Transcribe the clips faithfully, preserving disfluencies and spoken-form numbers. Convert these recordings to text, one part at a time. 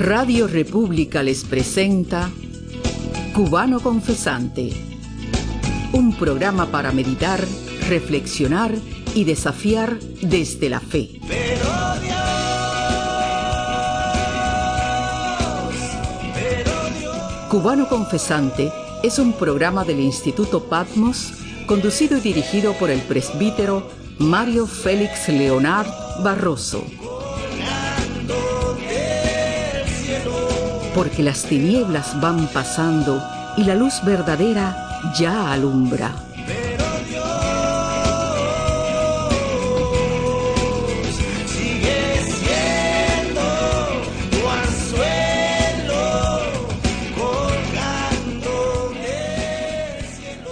Radio República les presenta Cubano Confesante, un programa para meditar, reflexionar y desafiar desde la fe. Pero Dios, pero Dios. Cubano Confesante es un programa del Instituto Patmos, conducido y dirigido por el presbítero Mario Félix Leonard Barroso. Porque las tinieblas van pasando y la luz verdadera ya alumbra. Pero Dios sigue siendo tu anzuelo colgando del cielo.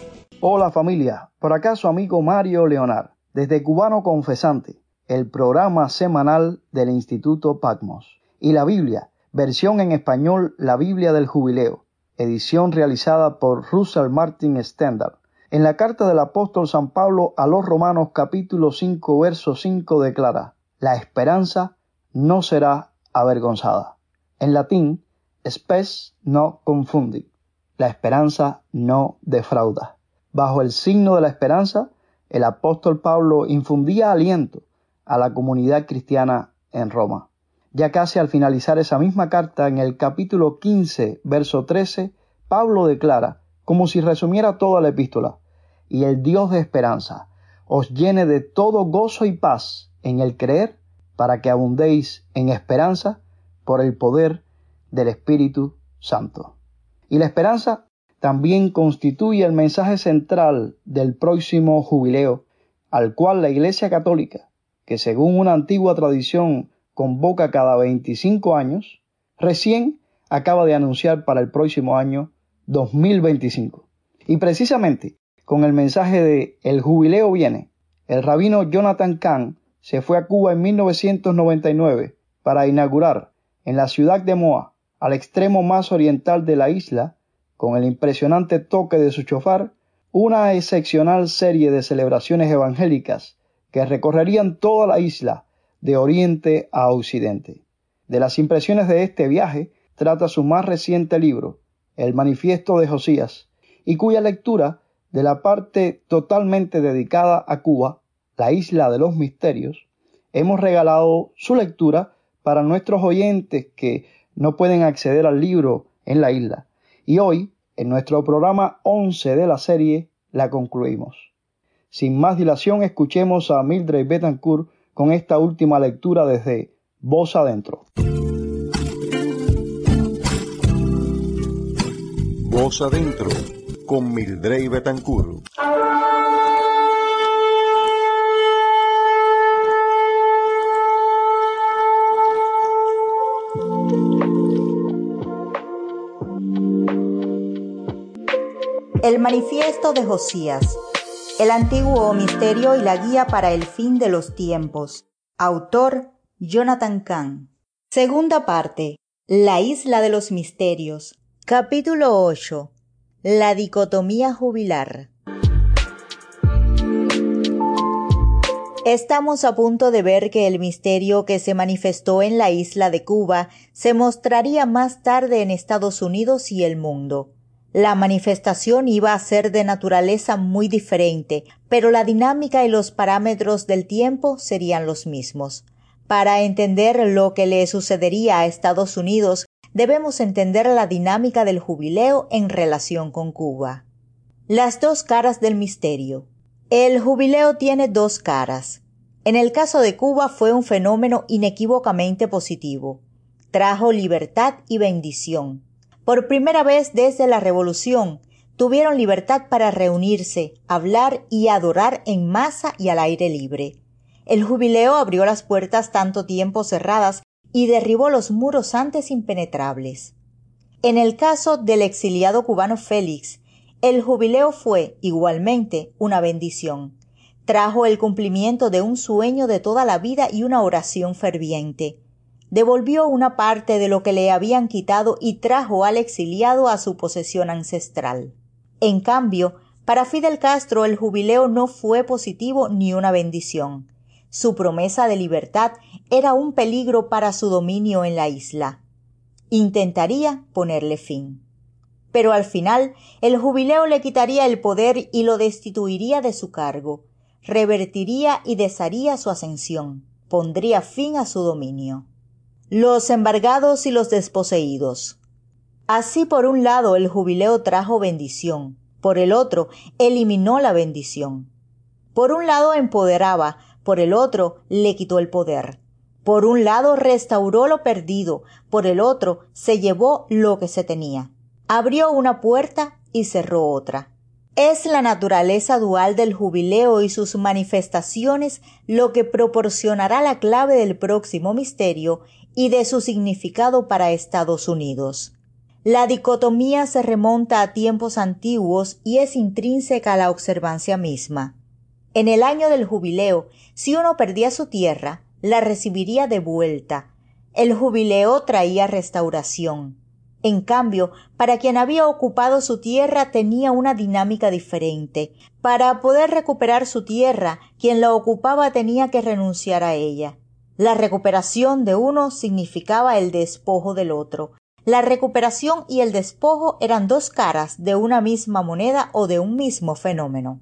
Hola familia, por acá su amigo Mario Leonard, desde Cubano Confesante, el programa semanal del Instituto Patmos. Y la Biblia, versión en español La Biblia del Jubileo, edición realizada por Russell Martin Stendhal. En la carta del apóstol San Pablo a los Romanos capítulo cinco, verso cinco declara: la esperanza no será avergonzada. En latín, spes no confundit, la esperanza no defrauda. Bajo el signo de la esperanza, el apóstol Pablo infundía aliento a la comunidad cristiana en Roma. Ya casi al finalizar esa misma carta, en el capítulo quince, verso trece, Pablo declara, como si resumiera toda la epístola: y el Dios de esperanza os llene de todo gozo y paz en el creer, para que abundéis en esperanza por el poder del Espíritu Santo. Y la esperanza también constituye el mensaje central del próximo jubileo, al cual la Iglesia Católica, que según una antigua tradición convoca cada veinticinco años, recién acaba de anunciar para el próximo año dos mil veinticinco. Y precisamente con el mensaje de El Jubileo viene, el rabino Jonathan Cahn se fue a Cuba en mil novecientos noventa y nueve para inaugurar en la ciudad de Moa, al extremo más oriental de la isla, con el impresionante toque de su chofar, una excepcional serie de celebraciones evangélicas que recorrerían toda la isla de oriente a occidente. De las impresiones de este viaje trata su más reciente libro, El Manifiesto de Josías, y cuya lectura de la parte totalmente dedicada a Cuba, la isla de los misterios, hemos regalado su lectura para nuestros oyentes que no pueden acceder al libro en la isla. Y hoy, en nuestro programa once de la serie, la concluimos. Sin más dilación, escuchemos a Mildred Betancourt con esta última lectura desde Voz Adentro. Voz Adentro, con Mildred Betancourt. El Manifiesto de Josías, el antiguo misterio y la guía para el fin de los tiempos. Autor Jonathan Cahn. Segunda parte. La isla de los misterios. Capítulo ocho. La dicotomía jubilar. Estamos a punto de ver que el misterio que se manifestó en la isla de Cuba se mostraría más tarde en Estados Unidos y el mundo. La manifestación iba a ser de naturaleza muy diferente, pero la dinámica y los parámetros del tiempo serían los mismos. Para entender lo que le sucedería a Estados Unidos, debemos entender la dinámica del jubileo en relación con Cuba. Las dos caras del misterio. El jubileo tiene dos caras. En el caso de Cuba fue un fenómeno inequívocamente positivo. Trajo libertad y bendición. Por primera vez desde la Revolución, tuvieron libertad para reunirse, hablar y adorar en masa y al aire libre. El jubileo abrió las puertas tanto tiempo cerradas y derribó los muros antes impenetrables. En el caso del exiliado cubano Félix, el jubileo fue, igualmente, una bendición. Trajo el cumplimiento de un sueño de toda la vida y una oración ferviente. Devolvió una parte de lo que le habían quitado y trajo al exiliado a su posesión ancestral. En cambio, para Fidel Castro el jubileo no fue positivo ni una bendición. Su promesa de libertad era un peligro para su dominio en la isla. Intentaría ponerle fin. Pero al final, el jubileo le quitaría el poder y lo destituiría de su cargo, revertiría y desharía su ascensión, pondría fin a su dominio. Los embargados y los desposeídos. Así, por un lado, el jubileo trajo bendición, por el otro, eliminó la bendición. Por un lado, empoderaba, por el otro, le quitó el poder. Por un lado, restauró lo perdido, por el otro, se llevó lo que se tenía. Abrió una puerta y cerró otra. Es la naturaleza dual del jubileo y sus manifestaciones lo que proporcionará la clave del próximo misterio y de su significado para Estados Unidos. La dicotomía se remonta a tiempos antiguos y es intrínseca a la observancia misma. En el año del jubileo, si uno perdía su tierra, la recibiría de vuelta. El jubileo traía restauración. En cambio, para quien había ocupado su tierra tenía una dinámica diferente. Para poder recuperar su tierra, quien la ocupaba tenía que renunciar a ella. La recuperación de uno significaba el despojo del otro. La recuperación y el despojo eran dos caras de una misma moneda o de un mismo fenómeno.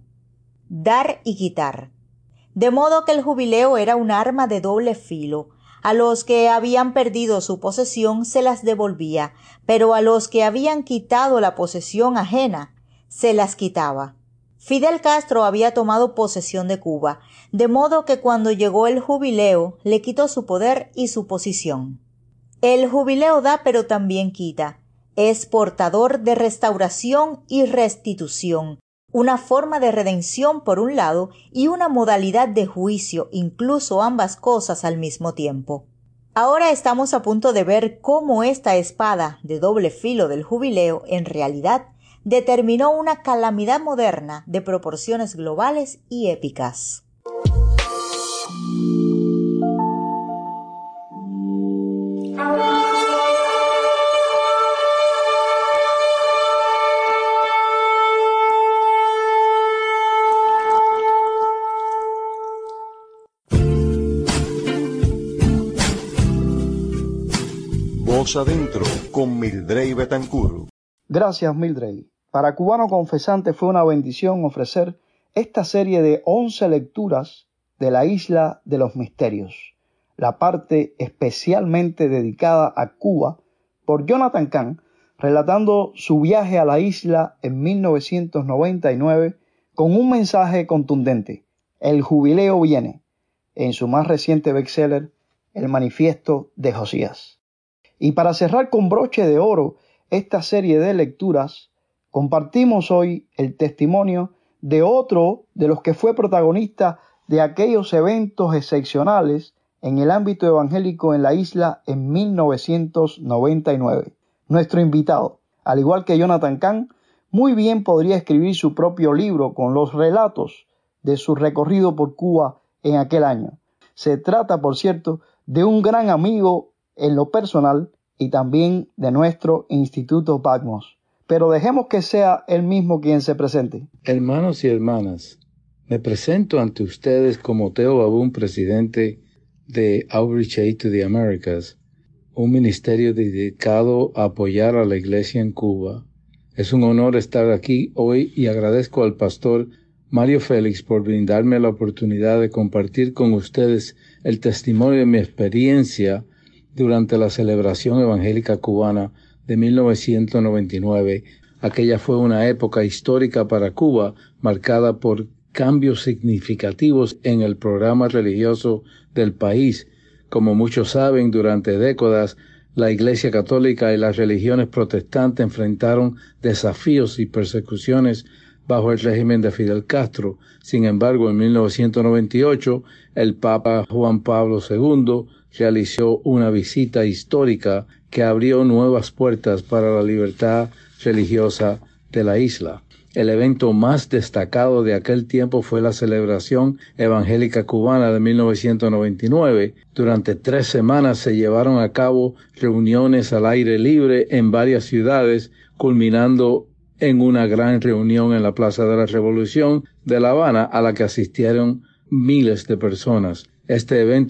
Dar y quitar. De modo que el jubileo era un arma de doble filo. A los que habían perdido su posesión se las devolvía, pero a los que habían quitado la posesión ajena se las quitaba. Fidel Castro había tomado posesión de Cuba, de modo que cuando llegó el jubileo le quitó su poder y su posición. El jubileo da pero también quita. Es portador de restauración y restitución, una forma de redención por un lado y una modalidad de juicio, incluso ambas cosas al mismo tiempo. Ahora estamos a punto de ver cómo esta espada de doble filo del jubileo en realidad determinó una calamidad moderna de proporciones globales y épicas. Voz Adentro con Mildred Betancourt. Gracias, Mildred. Para Cubano Confesante fue una bendición ofrecer esta serie de once lecturas de la Isla de los Misterios, la parte especialmente dedicada a Cuba por Jonathan Cahn, relatando su viaje a la isla en mil novecientos noventa y nueve con un mensaje contundente: el jubileo viene, en su más reciente bestseller, El Manifiesto de Josías. Y para cerrar con broche de oro esta serie de lecturas, compartimos hoy el testimonio de otro de los que fue protagonista de aquellos eventos excepcionales en el ámbito evangélico en la isla en mil novecientos noventa y nueve. Nuestro invitado, al igual que Jonathan Cahn, muy bien podría escribir su propio libro con los relatos de su recorrido por Cuba en aquel año. Se trata, por cierto, de un gran amigo en lo personal y también de nuestro Instituto Patmos. Pero dejemos que sea él mismo quien se presente. Hermanos y hermanas, me presento ante ustedes como Teo Babún, presidente de Outreach Aid to the Americas, un ministerio dedicado a apoyar a la iglesia en Cuba. Es un honor estar aquí hoy y agradezco al pastor Mario Félix por brindarme la oportunidad de compartir con ustedes el testimonio de mi experiencia durante la celebración evangélica cubana de mil novecientos noventa y nueve. Aquella fue una época histórica para Cuba, marcada por cambios significativos en el programa religioso del país. Como muchos saben, durante décadas, la Iglesia Católica y las religiones protestantes enfrentaron desafíos y persecuciones bajo el régimen de Fidel Castro. Sin embargo, en mil novecientos noventa y ocho, el Papa Juan Pablo segundo realizó una visita histórica que abrió nuevas puertas para la libertad religiosa de la isla. El evento más destacado de aquel tiempo fue la celebración evangélica cubana de mil novecientos noventa y nueve. Durante tres semanas se llevaron a cabo reuniones al aire libre en varias ciudades, culminando en una gran reunión en la Plaza de la Revolución de La Habana, a la que asistieron miles de personas. Este evento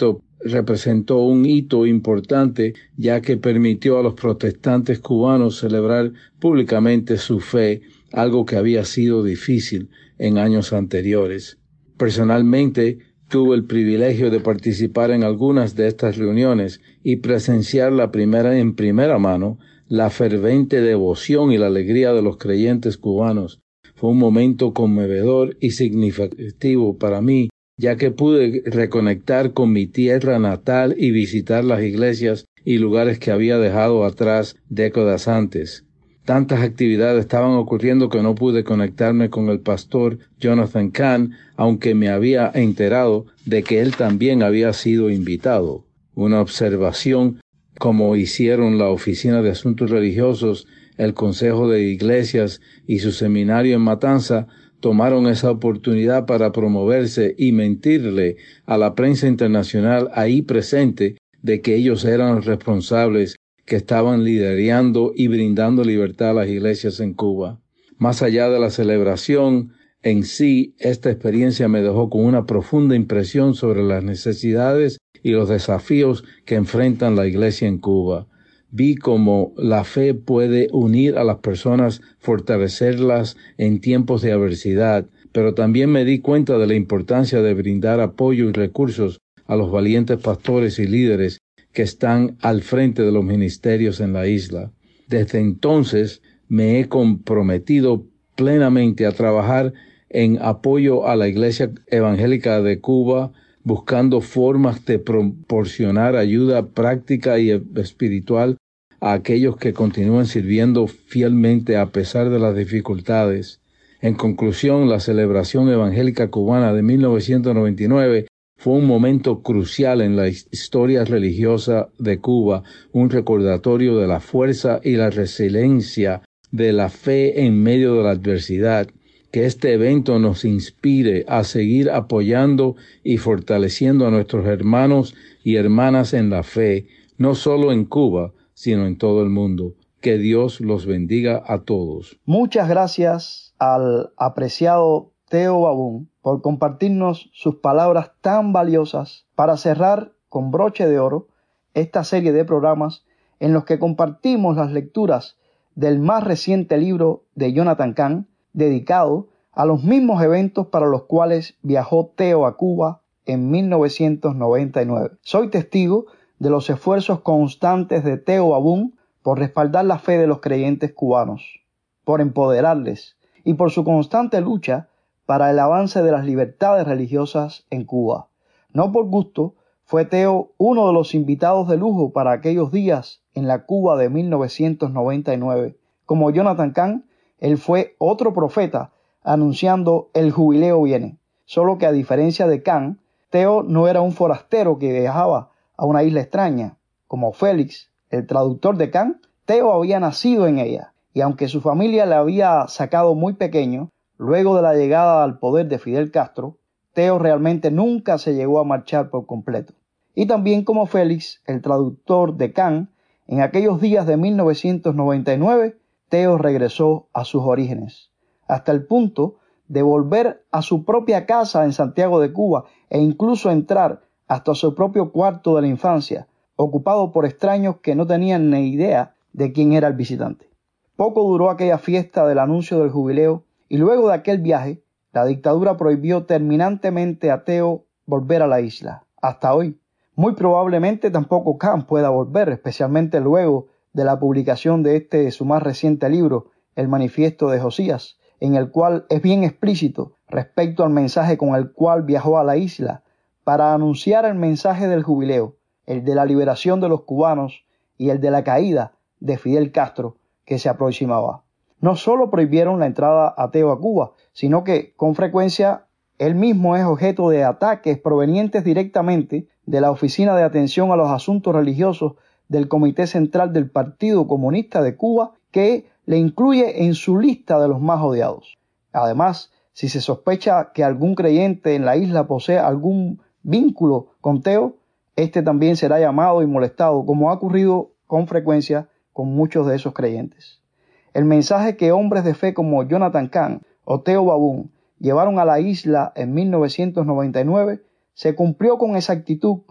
representó un hito importante, ya que permitió a los protestantes cubanos celebrar públicamente su fe, algo que había sido difícil en años anteriores. Personalmente, tuve el privilegio de participar en algunas de estas reuniones y presenciar la primera en primera mano la fervente devoción y la alegría de los creyentes cubanos. Fue un momento conmovedor y significativo para mí, ya que pude reconectar con mi tierra natal y visitar las iglesias y lugares que había dejado atrás décadas antes. Tantas actividades estaban ocurriendo que no pude conectarme con el pastor Jonathan Cahn, aunque me había enterado de que él también había sido invitado. Una observación, como hicieron la Oficina de Asuntos Religiosos, el Consejo de Iglesias y su seminario en Matanza, tomaron esa oportunidad para promoverse y mentirle a la prensa internacional ahí presente de que ellos eran los responsables que estaban liderando y brindando libertad a las iglesias en Cuba. Más allá de la celebración en sí, esta experiencia me dejó con una profunda impresión sobre las necesidades y los desafíos que enfrentan la iglesia en Cuba. Vi cómo la fe puede unir a las personas, fortalecerlas en tiempos de adversidad, pero también me di cuenta de la importancia de brindar apoyo y recursos a los valientes pastores y líderes que están al frente de los ministerios en la isla. Desde entonces me he comprometido plenamente a trabajar en apoyo a la Iglesia Evangélica de Cuba, buscando formas de proporcionar ayuda práctica y espiritual a aquellos que continúan sirviendo fielmente a pesar de las dificultades. En conclusión, la celebración evangélica cubana de mil novecientos noventa y nueve fue un momento crucial en la historia religiosa de Cuba, un recordatorio de la fuerza y la resiliencia de la fe en medio de la adversidad. Que este evento nos inspire a seguir apoyando y fortaleciendo a nuestros hermanos y hermanas en la fe, no solo en Cuba, sino en todo el mundo. Que Dios los bendiga a todos. Muchas gracias al apreciado Theo Babún por compartirnos sus palabras tan valiosas para cerrar con broche de oro esta serie de programas en los que compartimos las lecturas del más reciente libro de Jonathan Cahn, dedicado a los mismos eventos para los cuales viajó Theo a Cuba en mil novecientos noventa y nueve. Soy testigo de los esfuerzos constantes de Theo Babún por respaldar la fe de los creyentes cubanos, por empoderarles y por su constante lucha para el avance de las libertades religiosas en Cuba. No por gusto, fue Theo uno de los invitados de lujo para aquellos días en la Cuba de mil novecientos noventa y nueve. Como Jonathan Cahn, él fue otro profeta anunciando el jubileo viene. Solo que a diferencia de Cahn, Theo no era un forastero que viajaba a una isla extraña. Como Félix, el traductor de Cahn, Theo había nacido en ella, y aunque su familia le había sacado muy pequeño, luego de la llegada al poder de Fidel Castro, Theo realmente nunca se llegó a marchar por completo. Y también como Félix, el traductor de Cahn, en aquellos días de mil novecientos noventa y nueve, Theo regresó a sus orígenes, hasta el punto de volver a su propia casa en Santiago de Cuba e incluso entrar hasta su propio cuarto de la infancia, ocupado por extraños que no tenían ni idea de quién era el visitante. Poco duró aquella fiesta del anuncio del jubileo, y luego de aquel viaje, la dictadura prohibió terminantemente a Theo volver a la isla. Hasta hoy, muy probablemente tampoco Cahn pueda volver, especialmente luego de la publicación de este su más reciente libro, El Manifiesto de Josías, en el cual es bien explícito respecto al mensaje con el cual viajó a la isla para anunciar el mensaje del jubileo, el de la liberación de los cubanos y el de la caída de Fidel Castro que se aproximaba. No solo prohibieron la entrada a Theo a Cuba, sino que con frecuencia él mismo es objeto de ataques provenientes directamente de la Oficina de Atención a los Asuntos Religiosos del Comité Central del Partido Comunista de Cuba, que le incluye en su lista de los más odiados. Además, si se sospecha que algún creyente en la isla posee algún vínculo con Theo, este también será llamado y molestado, como ha ocurrido con frecuencia con muchos de esos creyentes. El mensaje que hombres de fe como Jonathan Cahn o Theo Babún llevaron a la isla en mil novecientos noventa y nueve se cumplió con exactitud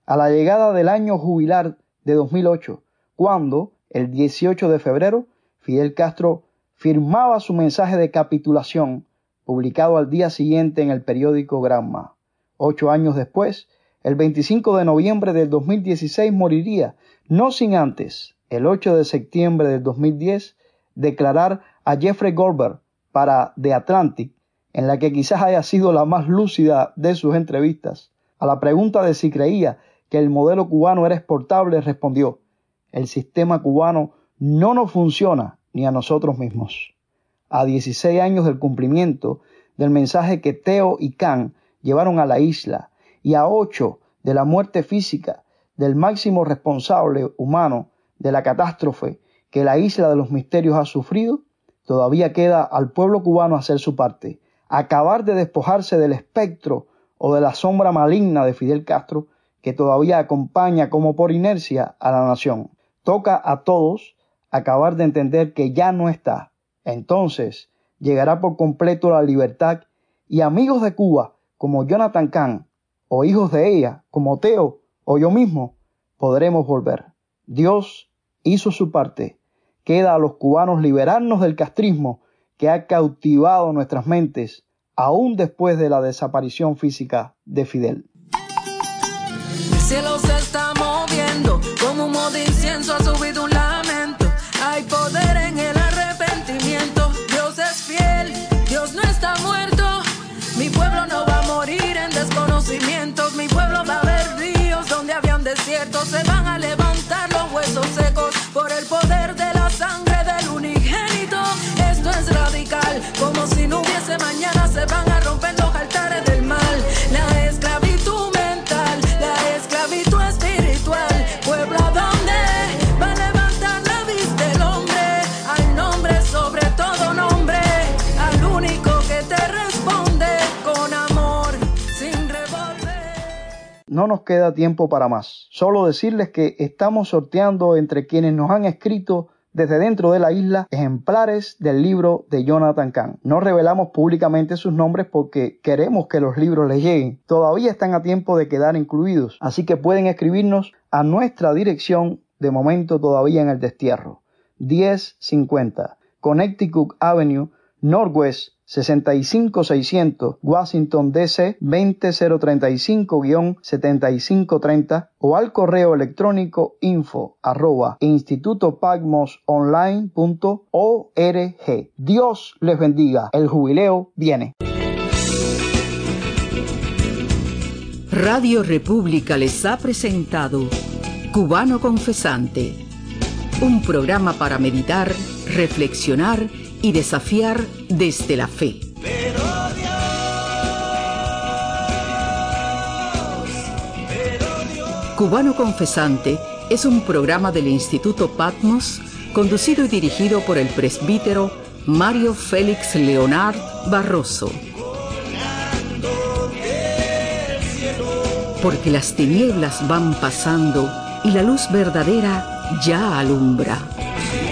a la llegada del año jubilar de dos mil ocho, cuando, el dieciocho de febrero, Fidel Castro firmaba su mensaje de capitulación, publicado al día siguiente en el periódico Granma. Ocho años después, el veinticinco de noviembre del dos mil dieciséis moriría, no sin antes, el ocho de septiembre del dos mil diez, declarar a Jeffrey Goldberg para The Atlantic, en la que quizás haya sido la más lúcida de sus entrevistas. A la pregunta de si creía que el modelo cubano era exportable, respondió: el sistema cubano no nos funciona ni a nosotros mismos. A dieciséis años del cumplimiento del mensaje que Teo y Can llevaron a la isla, y a ocho de la muerte física del máximo responsable humano de la catástrofe que la isla de los misterios ha sufrido, todavía queda al pueblo cubano hacer su parte, acabar de despojarse del espectro o de la sombra maligna de Fidel Castro que todavía acompaña como por inercia a la nación. Toca a todos acabar de entender que ya no está. Entonces llegará por completo la libertad y amigos de Cuba como Jonathan Cahn o hijos de ella como Teo o yo mismo podremos volver. Dios hizo su parte. Queda a los cubanos liberarnos del castrismo que ha cautivado nuestras mentes aún después de la desaparición física de Fidel. El cielo se está moviendo, como humo de incienso ha subido un lamento. Hay poder en el arrepentimiento. Dios es fiel, Dios no está muerto. Mi pueblo no va a morir en desconocimientos. Mi pueblo va a ver ríos donde habían desiertos. Se van a levantar los huesos secos por el poder de la sangre del unigénito. Esto es radical, como si no hubiese mañana. Se van a romper los altares del mal. La esclavitud mental, la esclavitud espiritual. Pueblo, ¿a dónde va a levantar la vista del hombre? Al nombre sobre todo nombre, al único que te responde con amor, sin revolver. No nos queda tiempo para más. Solo decirles que estamos sorteando entre quienes nos han escrito desde dentro de la isla ejemplares del libro de Jonathan Cahn. No revelamos públicamente sus nombres porque queremos que los libros les lleguen. Todavía están a tiempo de quedar incluidos, así que pueden escribirnos a nuestra dirección, de momento todavía en el destierro. diez cincuenta Connecticut Avenue, Northwest sesenta y cinco seiscientos, Washington D C veinte cero treinta y cinco setenta y cinco treinta, o al correo electrónico info arroba instituto patmos online punto org. Dios les bendiga. El jubileo viene. Radio República les ha presentado Cubano Confesante, un programa para meditar, reflexionar y desafiar desde la fe. Pero Dios, pero Dios. Cubano Confesante es un programa del Instituto Patmos conducido y dirigido por el presbítero Mario Félix Leonard Barroso. Porque las tinieblas van pasando y la luz verdadera ya alumbra.